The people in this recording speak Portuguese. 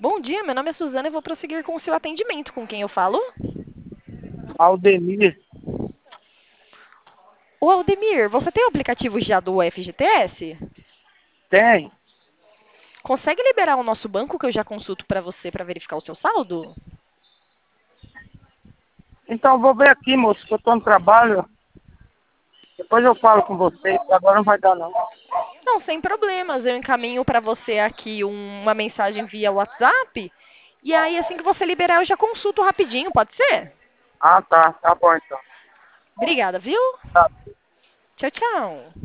Bom dia, meu nome é Suzana e vou prosseguir com o seu atendimento. Com quem eu falo? Aldemir, Ô Aldemir, você tem o aplicativo já do FGTS? tem? Consegue liberar o nosso banco que eu já consulto para você para verificar o seu saldo? Então eu vou ver aqui, moço, que eu tô no trabalho. Depois eu falo com vocês, agora não vai dar não. Não, sem problemas. Eu encaminho para você aqui uma mensagem via WhatsApp. E aí, assim que você liberar, eu já consulto rapidinho, pode ser? Ah, tá bom então. Obrigada, viu? Tá. Tchau, tchau.